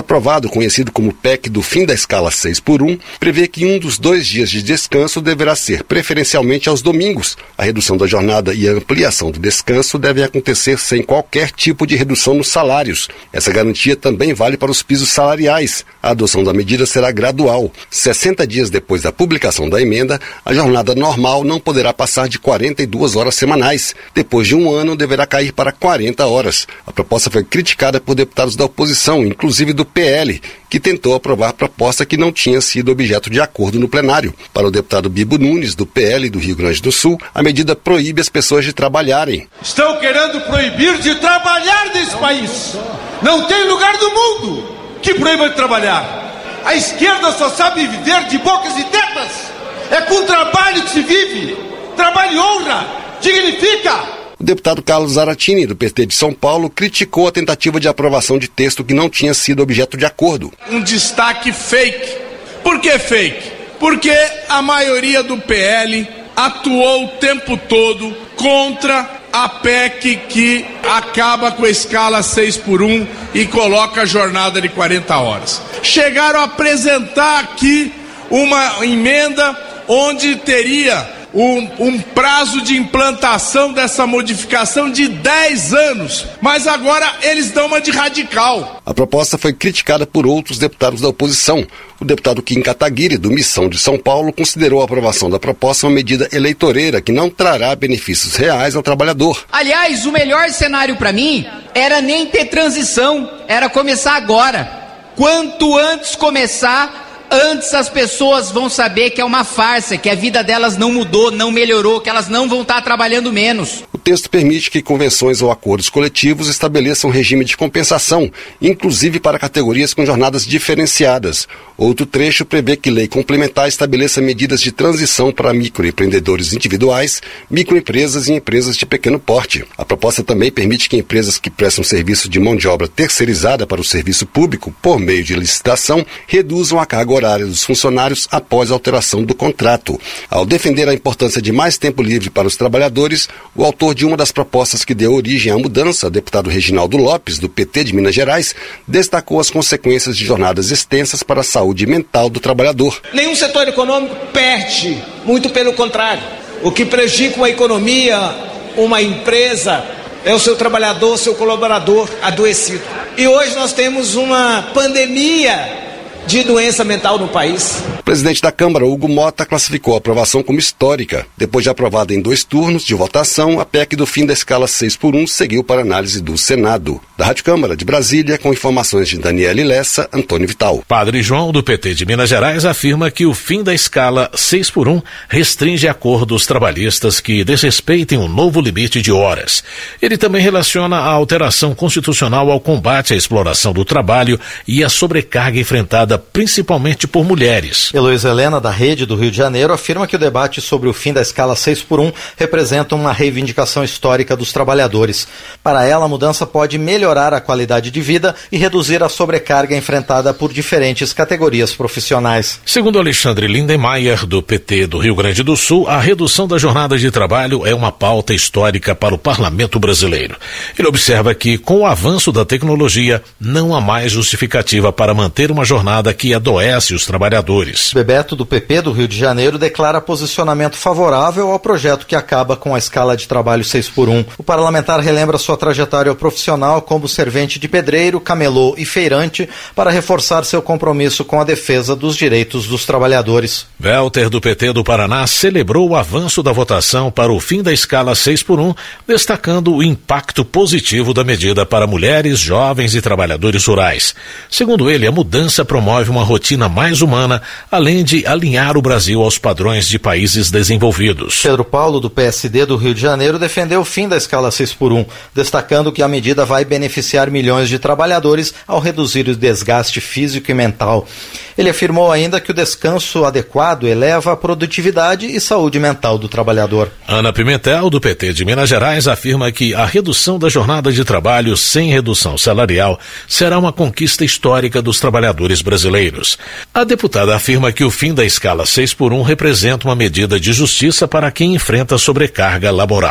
N: aprovado, conhecido como P E C do fim da escala seis por um, prevê que um dos dois dias de descanso deverá ser preferencialmente aos domingos. A redução da jornada e a ampliação do descanso devem acontecer sem qualquer tipo de redução nos salários. Essa garantia também vale para os pisos salariais. A adoção da medida será gradual. sessenta dias depois da publicação da emenda, a jornada normal não poderá passar de quarenta e duas horas semanais. Depois de um ano, deverá cair para quarenta horas. A proposta foi criticada por deputados da oposição, inclusive do P L, que tentou aprovar a proposta que não tinha sido objeto de acordo no plenário. Para o deputado Bibo Nunes, do P L do Rio Grande do Sul, a medida proíbe as pessoas de trabalharem.
O: Estão querendo proibir de trabalhar nesse país. Não tem lugar do mundo que proíba de trabalhar. A esquerda só sabe viver de bocas e tetas. É com trabalho que se vive. Trabalho e honra. Dignifica.
N: O deputado Carlos Zaratini, do P T de São Paulo, criticou a tentativa de aprovação de texto que não tinha sido objeto de acordo.
O: Um destaque fake. Por que fake? Porque a maioria do P L atuou o tempo todo contra a P E C que acaba com a escala seis por um e coloca a jornada de quarenta horas. Chegaram a apresentar aqui uma emenda onde teria Um, um prazo de implantação dessa modificação de dez anos, mas agora eles dão uma de radical.
N: A proposta foi criticada por outros deputados da oposição. O deputado Kim Kataguiri, do Missão de São Paulo, considerou a aprovação da proposta uma medida eleitoreira que não trará benefícios reais ao trabalhador.
P: Aliás, o melhor cenário para mim era nem ter transição, era começar agora. Quanto antes começar, antes as pessoas vão saber que é uma farsa, que a vida delas não mudou, não melhorou, que elas não vão estar trabalhando menos.
N: O texto permite que convenções ou acordos coletivos estabeleçam um regime de compensação, inclusive para categorias com jornadas diferenciadas. Outro trecho prevê que lei complementar estabeleça medidas de transição para microempreendedores individuais, microempresas e empresas de pequeno porte. A proposta também permite que empresas que prestam serviço de mão de obra terceirizada para o serviço público, por meio de licitação, reduzam a carga horária dos funcionários após a alteração do contrato. Ao defender a importância de mais tempo livre para os trabalhadores, o autor de uma das propostas que deu origem à mudança, deputado Reginaldo Lopes, do P T de Minas Gerais, destacou as consequências de jornadas extensas para a saúde mental do trabalhador.
R: Nenhum setor econômico perde, muito pelo contrário. O que prejudica uma economia, uma empresa, é o seu trabalhador, seu colaborador adoecido. E hoje nós temos uma pandemia de doença mental no país.
N: O presidente da Câmara, Hugo Mota, classificou a aprovação como histórica. Depois de aprovada em dois turnos de votação, a P E C do fim da escala seis por um seguiu para análise do Senado. Da Rádio Câmara de Brasília, com informações de Daniele Lessa, Antônio Vital.
B: Padre João, do P T de Minas Gerais, afirma que o fim da escala seis por um restringe acordos trabalhistas que desrespeitem o novo limite de horas. Ele também relaciona a alteração constitucional ao combate à exploração do trabalho e à sobrecarga enfrentada principalmente por mulheres.
E: Heloísa Helena, da Rede do Rio de Janeiro, afirma que o debate sobre o fim da escala seis por um representa uma reivindicação histórica dos trabalhadores. Para ela, a mudança pode melhorar a qualidade de vida e reduzir a sobrecarga enfrentada por diferentes categorias profissionais.
B: Segundo Alexandre Lindenmayer, do P T do Rio Grande do Sul, a redução da jornada de trabalho é uma pauta histórica para o parlamento brasileiro. Ele observa que, com o avanço da tecnologia, não há mais justificativa para manter uma jornada que adoece os trabalhadores.
E: Bebeto, do P P do Rio de Janeiro, declara posicionamento favorável ao projeto que acaba com a escala de trabalho seis por um. O parlamentar relembra sua trajetória profissional como servente de pedreiro, camelô e feirante para reforçar seu compromisso com a defesa dos direitos dos trabalhadores.
B: Welter, do P T do Paraná, celebrou o avanço da votação para o fim da escala seis por um, destacando o impacto positivo da medida para mulheres, jovens e trabalhadores rurais. Segundo ele, a mudança promove uma rotina mais humana, além de alinhar o Brasil aos padrões de países desenvolvidos.
E: Pedro Paulo, do P S D do Rio de Janeiro, defendeu o fim da escala seis por um, destacando que a medida vai beneficiar milhões de trabalhadores ao reduzir o desgaste físico e mental. Ele afirmou ainda que o descanso adequado eleva a produtividade e saúde mental do trabalhador.
B: Ana Pimentel, do P T de Minas Gerais, afirma que a redução da jornada de trabalho sem redução salarial será uma conquista histórica dos trabalhadores brasileiros. A deputada afirma que o fim da escala seis por um representa uma medida de justiça para quem enfrenta sobrecarga laboral.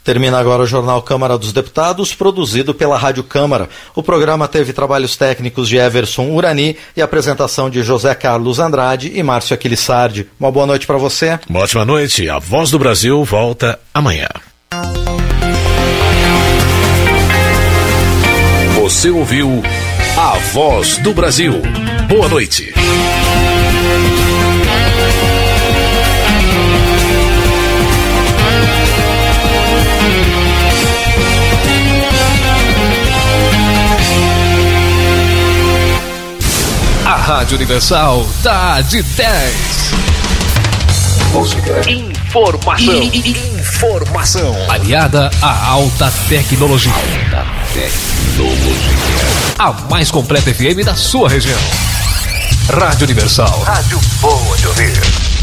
E: Termina agora o Jornal Câmara dos Deputados, produzido pela Rádio Câmara. O programa teve trabalhos técnicos de Everson Urani e apresentação de José Carlos Andrade e Márcio Aquilissardi. Uma boa noite para você.
B: Uma ótima noite. A Voz do Brasil volta amanhã.
G: Você ouviu A Voz do Brasil. Boa noite.
Q: A Rádio Universal tá de dez.
G: Música. Informação. Informação.
Q: Aliada à alta tecnologia.
G: Alta tecnologia.
Q: A mais completa F M da sua região. Rádio Universal.
G: Rádio boa de ouvir.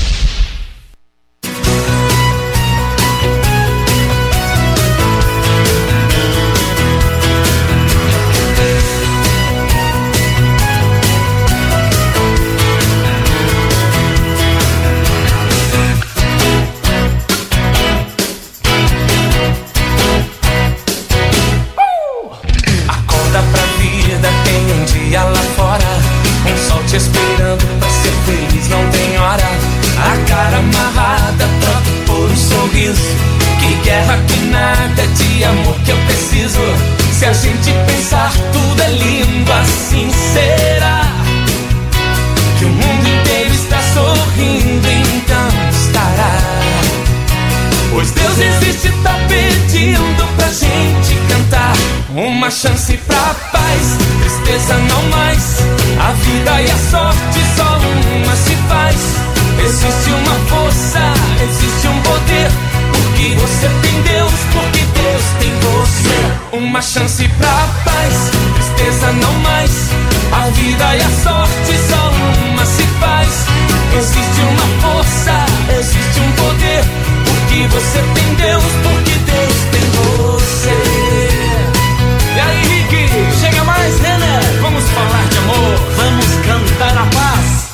S: Esperando pra ser feliz, não tem hora. A cara amarrada, troco por um sorriso. Que guerra, que nada, de amor que eu preciso. Se a gente pensar, tudo é lindo assim. Será que o mundo inteiro está sorrindo? Então estará. Pois Deus existe, tá pedindo pra gente cantar. Uma chance pra paz, tristeza não mais. A vida e a sorte só uma se faz. Existe uma força, existe um poder. Porque você tem Deus, porque Deus tem você. Uma chance pra paz, tristeza não mais. A vida e a sorte só uma se faz. Existe uma força, existe um poder. Porque você tem Deus, porque Deus tem você. E aí, Rick, chega mais, Renan. Vamos falar de amor, vamos cantar a paz.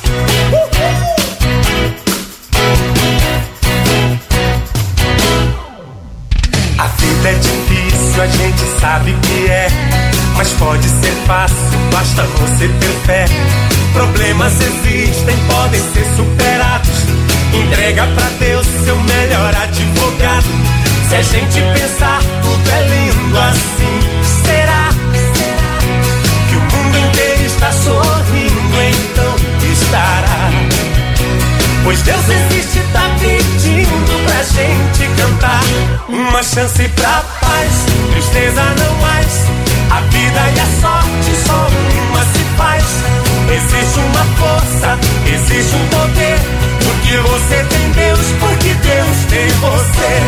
S: A vida é difícil, a gente sabe que é. Mas pode ser fácil, basta você ter fé. Problemas existem, podem ser superados. Entrega pra Deus seu melhor advogado. Se a gente pensar, tudo é lindo assim. Será que o mundo inteiro está sorrindo? Então estará. Pois Deus existe, tá pedindo pra gente cantar. Uma chance pra paz, tristeza não mais. A vida e a sorte só uma se faz. Existe uma força, existe um poder. Porque você tem Deus, porque Deus tem você.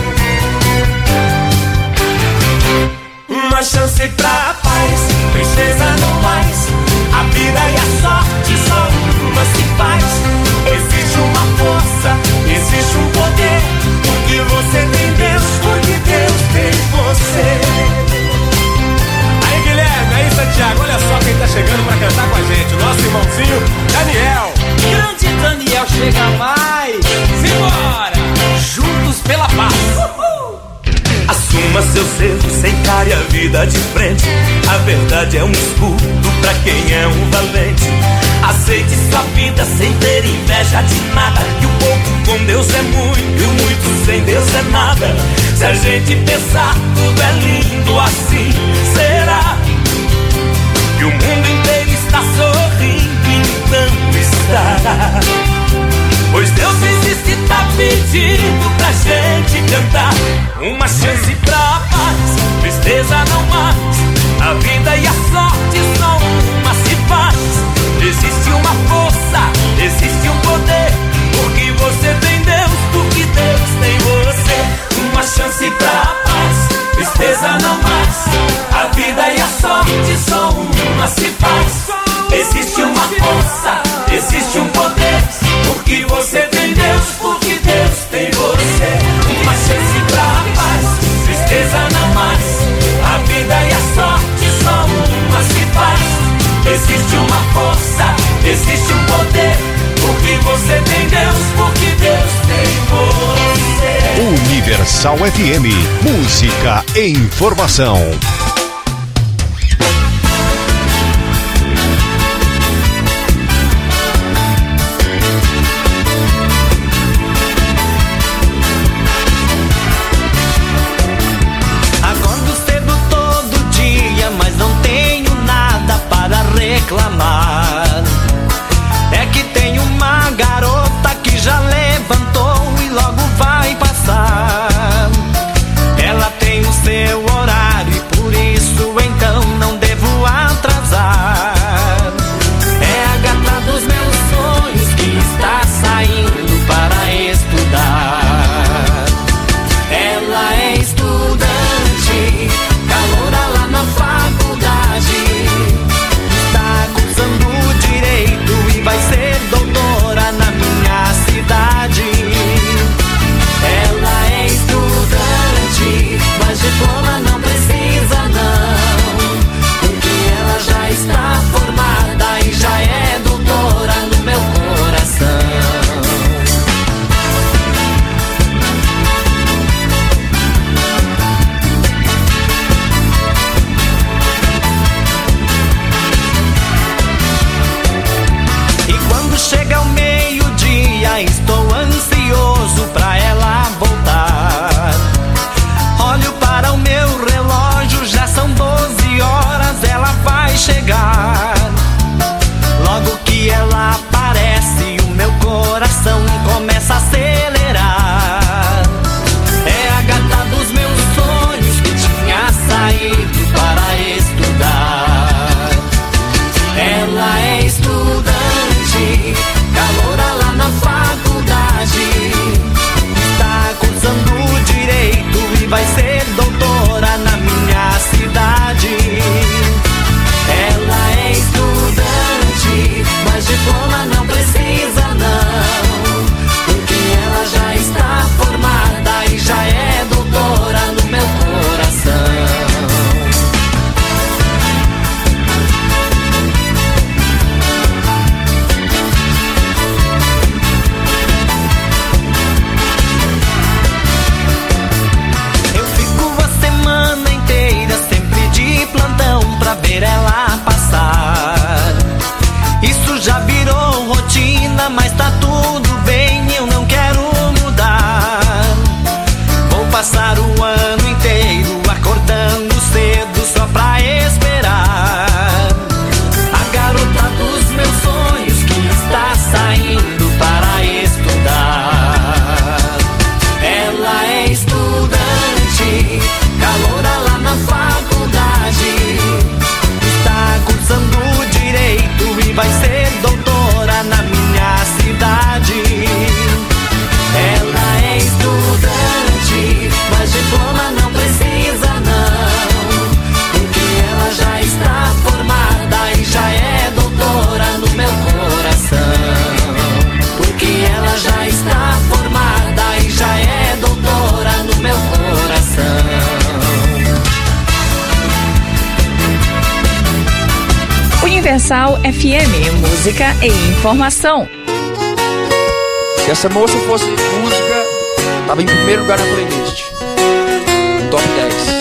S: Uma chance pra paz, tristeza não mais. A vida e a sorte só uma se faz. Existe uma força, existe um poder. Porque você tem Deus, porque Deus tem você. Aí Guilherme, aí Santiago, olha só quem tá chegando pra cantar com a gente. O nosso irmãozinho Daniel. Grande Daniel chega mais. Simbora! Juntos pela paz. Uhul. Assuma seus erros, encare a vida de frente. A verdade é um escudo pra quem é um valente. Aceite sua vida sem ter inveja de nada. Que o pouco com Deus é muito e o muito sem Deus é nada. Se a gente pensar, tudo é lindo assim. Será que o mundo inteiro está sorrindo? Então estará. Pois Deus existe, tá pedindo pra gente cantar. Uma chance pra paz, tristeza não mais. A vida e a sorte só uma se faz. Existe uma força, existe um poder. Porque você tem Deus, porque Deus tem você. Uma chance pra paz, tristeza não mais. A vida e a sorte só uma se faz. Existe uma força, existe um poder. Porque você tem Deus, porque Deus tem você. Uma chance pra paz, tristeza não mais. A vida e a sorte só uma se faz. Existe uma força, existe um poder. Porque você tem Deus, porque Deus tem você.
G: Universal.
T: Universal F M, música e informação.
S: Acordo cedo todo dia, mas não tenho nada para reclamar. É que tem uma garota que já levantou e logo vai passar. Ela tem o seu horário e por isso então não devo atrasar. É a gata dos meus sonhos que está saindo para estudar. Ela é estudante, caloura lá na faculdade. Está cursando direito e vai ser doutora na minha cidade. Ela é estudante, mas diploma não precisa não, porque ela já está formada e já é doutora no meu coração. E quando chega o meio-dia, estou ansioso pra ela voltar. Olho para o meu relógio, já são doze horas, ela vai chegar. Logo que ela aparece, o meu coração começa a acelerar. É a gata dos meus sonhos que tinha saído para estudar. Ela é estudante, caloura lá na faculdade. Está cursando direito e vai ser doutora na minha cidade. Ela é estudante, mas diploma não precisa não, porque ela já está formada e já é doutora no meu coração. Eu fico a semana inteira sempre de plantão pra ver ela passar. Isso já virou rotina, mas tá tudo bem, eu não quero mudar. Vou passar o ano inteiro acordando cedo só pra esperar a garota dos meus sonhos que está saindo para estudar. Ela é estudante, caloura lá na faculdade. Está cursando direito e vai ser doutora na minha cidade. Ela é estudante, mas diploma não precisa não, porque ela já está formada e já é doutora no meu coração. Porque ela já está formada e já é doutora no meu coração.
H: Universal F M, música e informação.
U: Se essa moça fosse música, tava em primeiro lugar na playlist, no top dez.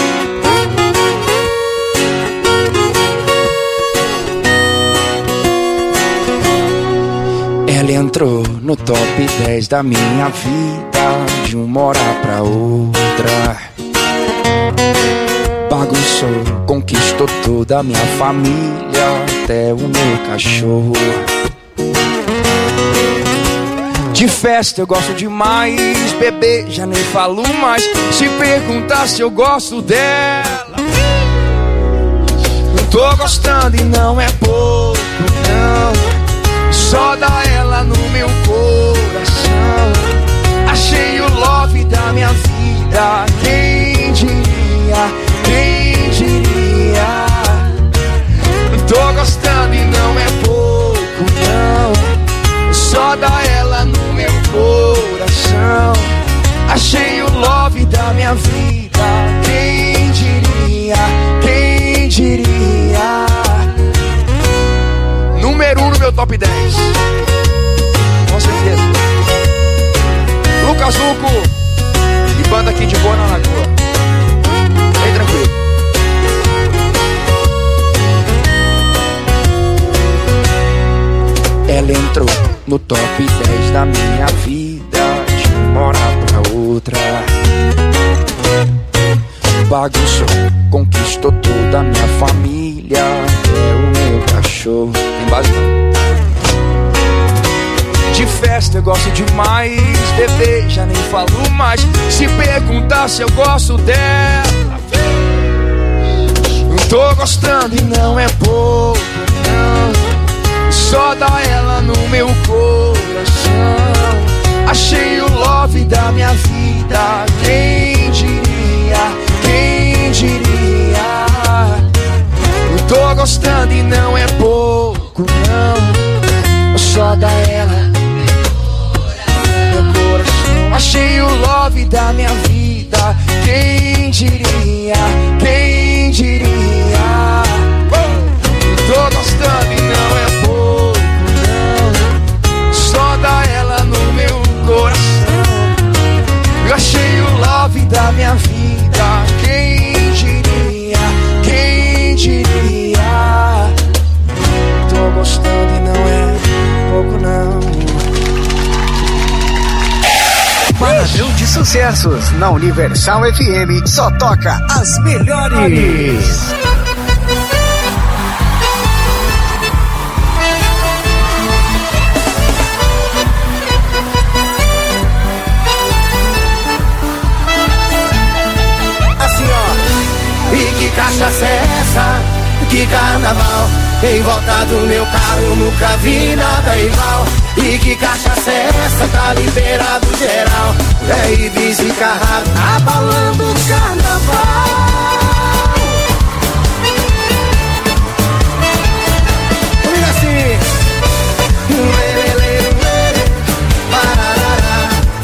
U: Ela entrou no top dez da minha vida, de uma hora pra outra. Bagunçou, conquistou toda a minha família, até o meu cachorro. De festa eu gosto demais, bebê já nem falo mais. Se perguntar se eu gosto dela, eu tô gostando e não é pouco, não. Só dá ela no meu coração. Achei o love da minha vida, quem diria, quem diria. Tô gostando e não é pouco, não. Só dá ela no meu coração. Achei o love da minha vida, quem diria, quem diria. Número um no meu top dez, com certeza. Lucas Luco e no top dez da minha vida, de uma hora pra outra. Bagunçou, conquistou toda a minha família, é o meu cachorro. Tem base não. De festa eu gosto demais, bebê já nem falo mais. Se perguntar se eu gosto dela, tô gostando e não é pouco, não. Só dá ela no meu coração. Achei o love da minha vida. Quem diria, quem diria. Tô gostando e não é pouco, não. Só dá ela no meu coração. Achei o love da minha vida. Quem diria, quem diria. Tô gostando e não é pouco, não. Só dá ela no meu coração. Eu achei o love da minha vida. Quem diria, quem diria. Tô gostando e não é pouco, não.
I: Paradão de sucessos na Universal F M. Só toca as melhores.
S: Que cachaça é essa? Que carnaval? Em volta do meu carro eu nunca vi nada igual. E que cachaça é essa? Tá liberado geral. É Ibis e Carrado abalando o carnaval. Comigo assim. Lê, lê, lê, lê, parará.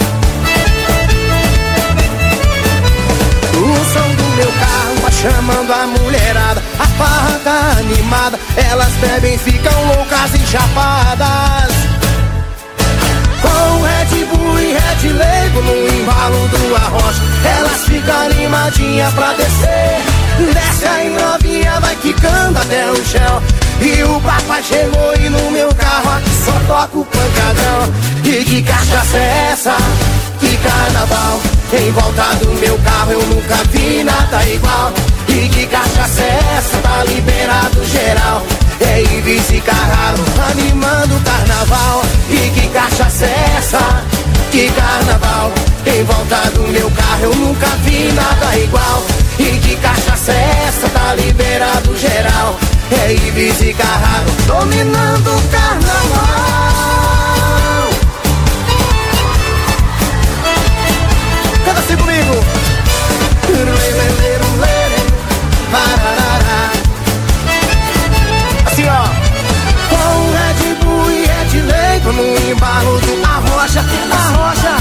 S: O som do meu carro chamando a mulherada, a farra tá animada. Elas bebem, ficam loucas e chapadas. Com Red Bull e Red Label no embalo do arrocha. Elas ficam animadinhas pra descer. Desce aí novinha, vai quicando até o chão. E o papai chegou e no meu carro aqui só toca o pancadão. E que cachaça é essa? Que carnaval? Em volta do meu carro eu nunca vi nada igual. E que cachaça é essa? Tá liberado geral. É Ibis e Carrado animando o carnaval. E que cachaça é essa? Que carnaval? Em volta do meu carro eu nunca vi nada igual. E que cachaça é essa? Tá liberado geral. É Ibis e Carrado dominando o carnaval. Canta assim comigo. Assim ó. Com Red Bull e Red Label no embalo do arrocha, arrocha.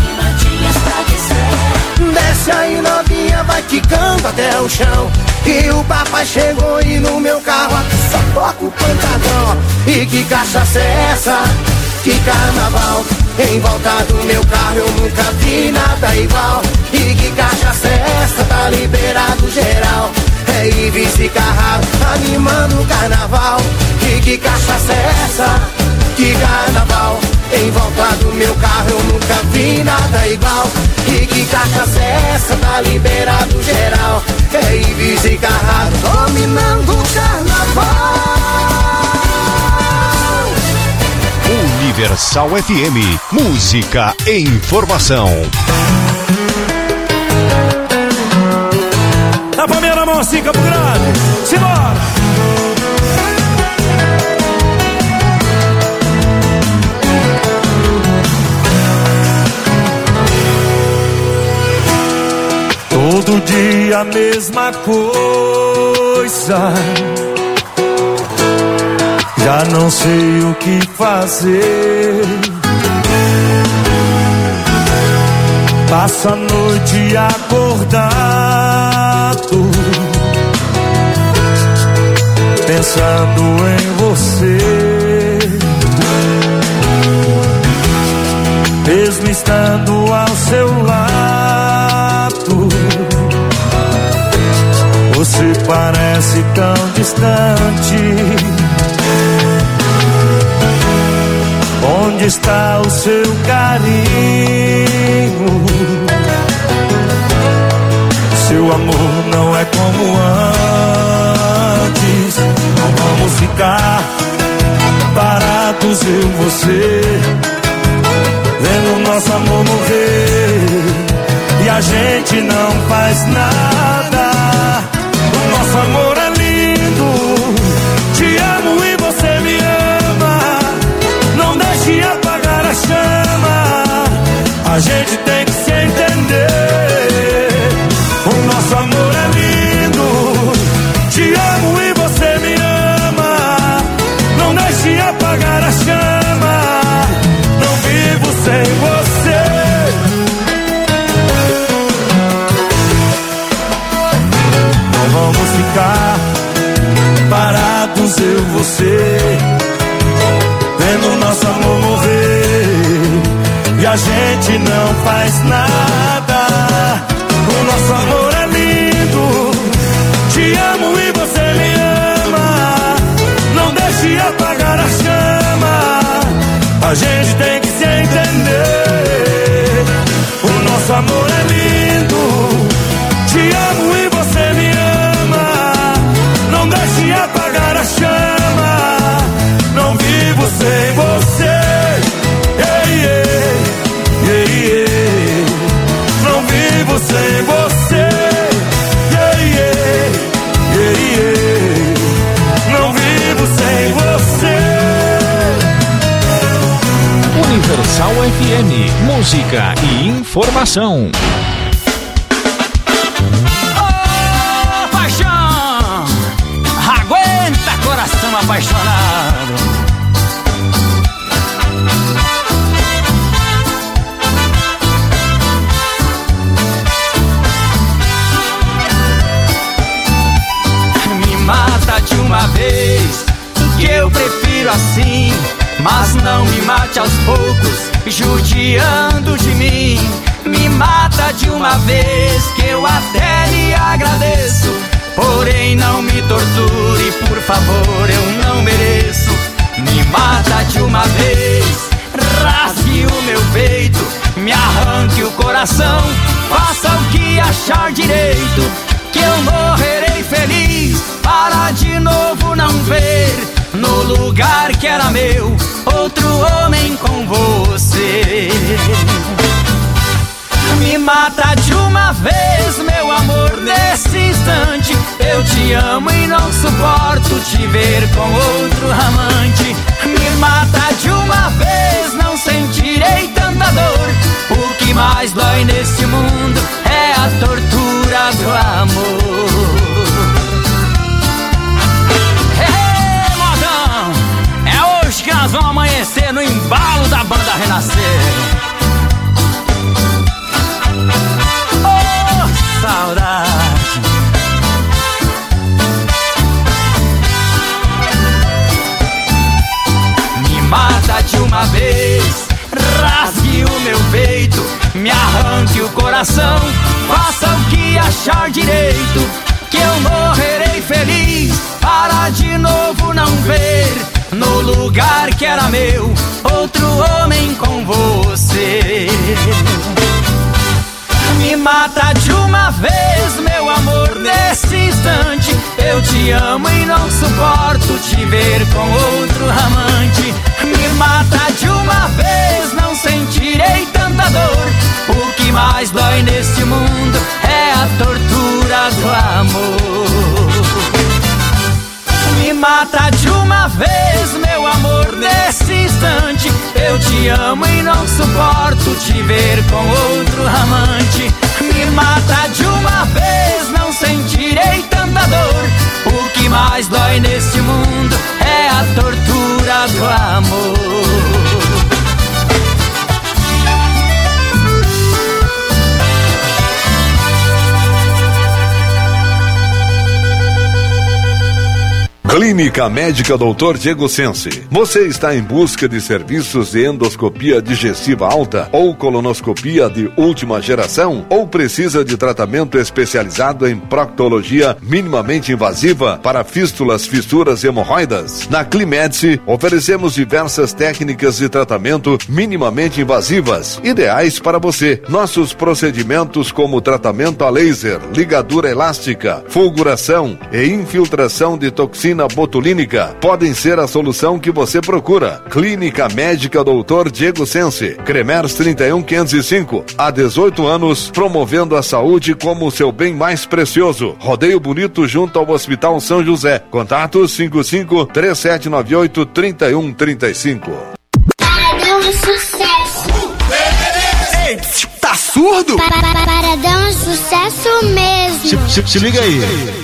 S: Desce aí novinha, vai quicando até o chão. E o papai chegou e no meu carro aqui só toca o pancadão. E que cachaça é essa? Que carnaval? Em volta do meu carro eu nunca vi nada igual. E que cachaça é essa? Tá liberado geral. É Ibis e Carrado animando o carnaval. E que cachaça é essa? Que carnaval? Em volta do meu carro eu nunca vi nada igual. E que cachaça é essa? Tá liberado geral. É Ibis e Carrado dominando o carnaval.
T: Universal F M, música e informação.
S: A palmeira na mão assim, Campo Grande. Simbora! Todo dia a mesma coisa. Já não sei o que fazer. Passo a noite acordado, pensando em você. Mesmo estando ao seu lado, você parece tão distante. Onde Onde está o seu carinho? Seu amor não é como antes. Não vamos ficar parados, eu e você, vendo nosso amor morrer, e a gente não faz nada. O nosso amor é lindo, te amo e você me ama. Não deixe apagar a chama, a gente tem que se entender. O nosso amor é lindo, te amo e você me ama. Não deixe apagar a chama, não vivo sem você. Não vamos ficar parados, eu e você, vendo nosso amor morrer, e a gente não faz nada. O nosso amor é lindo, te amo e você me ama. Não deixe apagar a chama, a gente tem que se entender. O nosso amor é lindo, te amo e você me ama. Não deixe apagar a chama, não vivo sem você. Yeah, yeah, yeah, yeah. Não vivo sem você. Yeah, yeah, yeah, yeah. Não vivo sem você.
Q: Universal F M, música e informação.
J: Oh, paixão, aguenta, coração apaixonado. Me mata de uma vez, que eu prefiro assim. Mas não me mate aos poucos, judiando de mim. Me mata de uma vez, que eu até lhe agradeço. Porém não me torture, por favor, eu não mereço. Me mata de uma vez, rasgue o meu peito, me arranque o coração, faça o que achar direito, que eu morrerei feliz para de novo não ver, no lugar que era meu, outro homem com você. Me mata de uma vez, meu amor, nesse instante. Eu te amo e não suporto te ver com outro amante. Me mata de uma vez, não sentirei tanta dor. O que mais dói nesse mundo é a tortura do amor. Que nós vamos amanhecer no embalo da banda Renascer. Oh, saudade. Me mata de uma vez, rasgue o meu peito, me arranque o coração, faça o que achar direito, que eu morrerei feliz para de novo não ver, no lugar que era meu, outro homem com você. Me mata de uma vez, meu amor, nesse instante. Eu te amo e não suporto te ver com outro amante. Me mata de uma vez, não sentirei tanta dor. O que mais dói nesse mundo é a tortura do amor. Me mata de uma vez, meu amor, nesse instante. Eu te amo e não suporto te ver com outro amante. Me mata de uma vez, não sentirei tanta dor. O que mais dói nesse mundo é a tortura do amor.
F: Clínica Médica doutor Diego Sense. Você está em busca de serviços de endoscopia digestiva alta ou colonoscopia de última geração? Ou precisa de tratamento especializado em proctologia minimamente invasiva para fístulas, fissuras e hemorroidas? Na Climedice, oferecemos diversas técnicas de tratamento minimamente invasivas, ideais para você. Nossos procedimentos como tratamento a laser, ligadura elástica, fulguração e infiltração de toxina botulínica podem ser a solução que você procura. Clínica Médica doutor Diego Sense, Cremers trinta e um quinhentos e cinco, há dezoito anos, promovendo a saúde como o seu bem mais precioso. Rodeio Bonito, junto ao Hospital São José. Contatos cinco cinco, três sete nove oito, três um três cinco.
V: Paradão Sucesso.
W: Ei, tá surdo?
V: Paradão Sucesso mesmo.
W: Se, se, se liga aí.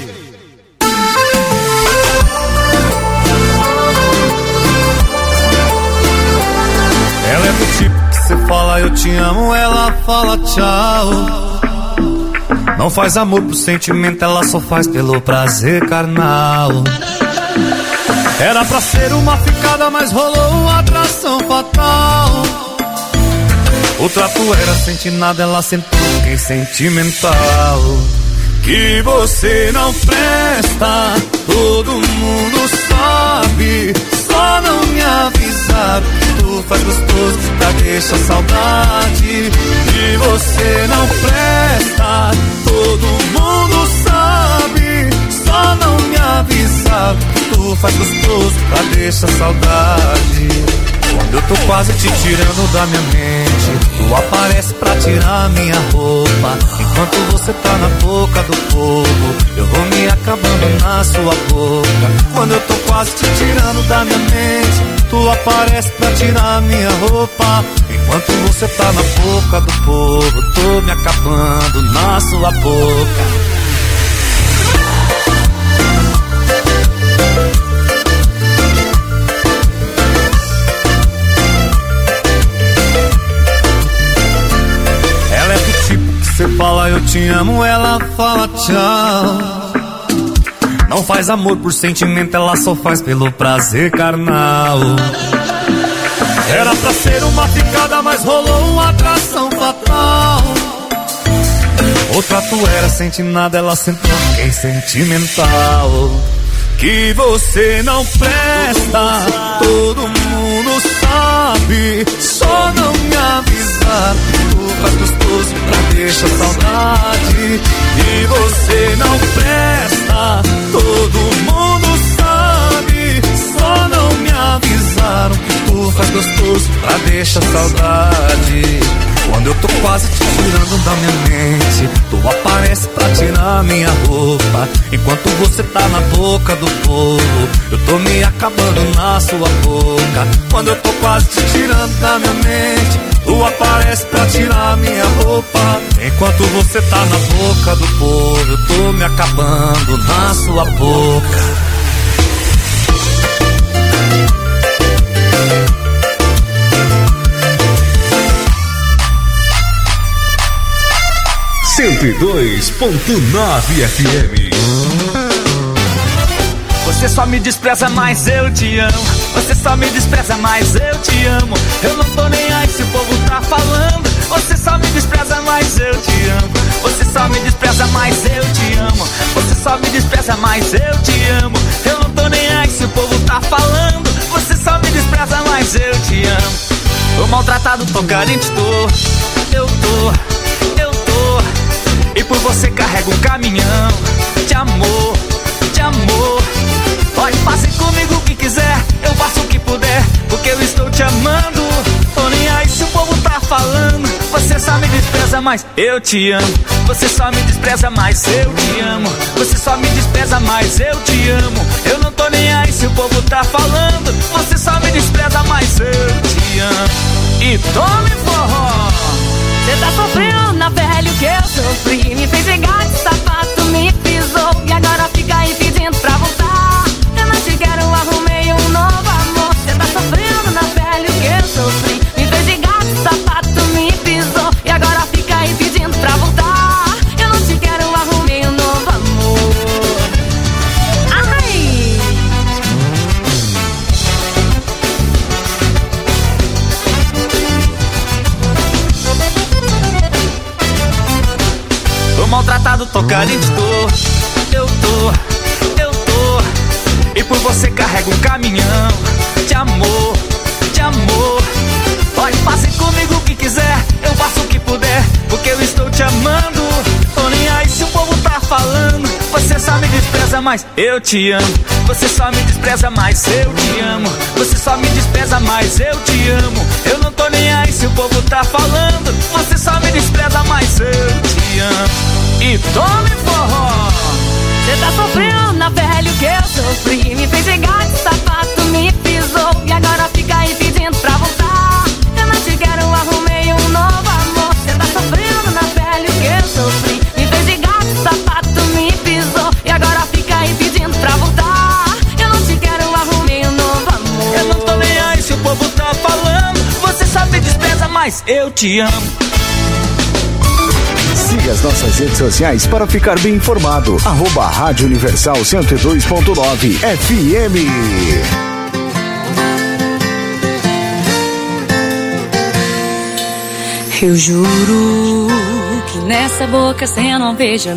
X: Ela é do tipo que você fala eu te amo, ela fala tchau. Não faz amor pro sentimento, ela só faz pelo prazer carnal. Era pra ser uma ficada, mas rolou uma atração fatal. O trato era sente nada, ela sentou que sentimental. Que você não presta, todo mundo sabe. Só não me avisaram que tu faz gostoso pra deixar saudade. Que você não presta, todo mundo sabe. Só não me avisaram que tu faz gostoso pra deixar saudade. Quando eu tô quase te tirando da minha mente, tu aparece pra tirar minha roupa. Enquanto você tá na boca do povo, eu vou me acabando na sua boca. Quando eu tô quase te tirando da minha mente, tu aparece pra tirar minha roupa. Enquanto você tá na boca do povo, tô me acabando na sua boca. Você fala eu te amo, ela fala tchau. Não faz amor por sentimento, ela só faz pelo prazer carnal. Era pra ser uma ficada, mas rolou uma atração fatal. O trato era sente nada, ela sentou que é sentimental. Que você não presta, todo mundo sabe. Só não me avisar, tu faz gostoso pra deixar saudade. E você não presta, todo mundo sabe. Só não me avisaram que tu faz gostoso pra deixar saudade. Quando eu tô quase te tirando da minha mente, tu aparece pra tirar minha roupa. Enquanto você tá na boca do povo, eu tô me acabando na sua boca. Quando eu tô quase te tirando da minha mente, tu aparece pra tirar minha roupa. Enquanto você tá na boca do povo, eu tô me acabando na sua boca.
T: cento e dois ponto nove F M.
J: Você só me despreza, mas eu te amo. Você só me despreza, mas eu te amo. Eu não tô nem aí se o povo tá falando. Você só me despreza, mas eu te amo. Você só me despreza, mas eu te amo. Você só me despreza, mas eu te amo. Eu não tô nem aí se o povo tá falando. Você só me despreza, mas eu te amo. Tô maltratado, tô carente, tô. Eu tô, eu tô. E por você carrego um caminhão de amor, de amor. Pode fazer comigo o que quiser, eu faço o que puder, porque eu estou te amando. Tô nem aí se o povo tá falando. Você só me despreza, mas eu te amo. Você só me despreza, mas eu te amo. Você só me despreza, mas eu te amo. Eu não tô nem aí se o povo tá falando. Você só me despreza, mas eu te amo. E tome forró.
Y: Cê tá sofrendo na velho que eu sofri. Me fez pegar de sapato, me pisou. E agora fica aí pedindo pra voltar. Eu não te quero, arrumei um novo amor. Cê tá sofrendo na velho que eu sofri. Me fez pegar de sapato, me pisou. E agora fica aí pedindo pra voltar. Eu não te quero, arrumei um novo amor. Ai!
J: maltratado, tô carente, tô. Eu tô, eu tô. E por você carrego um caminhão de amor, de amor. Pode fazer comigo o que quiser, eu faço o que puder, porque eu estou te amando. Tô nem aí se o povo tá falando. Você só me despreza, mas eu te amo. Você só me despreza, mas eu te amo. Você só me despreza, mas eu te amo. Eu não tô nem aí se o povo tá falando. Você só me despreza, mas eu te amo. E tome forró.
Y: Cê tá sofrendo na velho que eu sofri. Me fez pegar de sapato, me pisou. E agora fica aí pedindo pra voltar. Eu não te quero, arrumei um novo amor. Cê tá sofrendo na velho que eu sofri. Me fez pegar de sapato, me pisou. E agora fica aí pedindo pra voltar. Eu não te quero, arrumei um novo amor.
J: Eu não tô nem aí se o povo tá falando. Você só me despreza, mas eu te amo.
A: Siga as nossas redes sociais para ficar bem informado. Arroba Rádio Universal cento e dois ponto nove F M.
Y: Eu juro que nessa boca cê não veja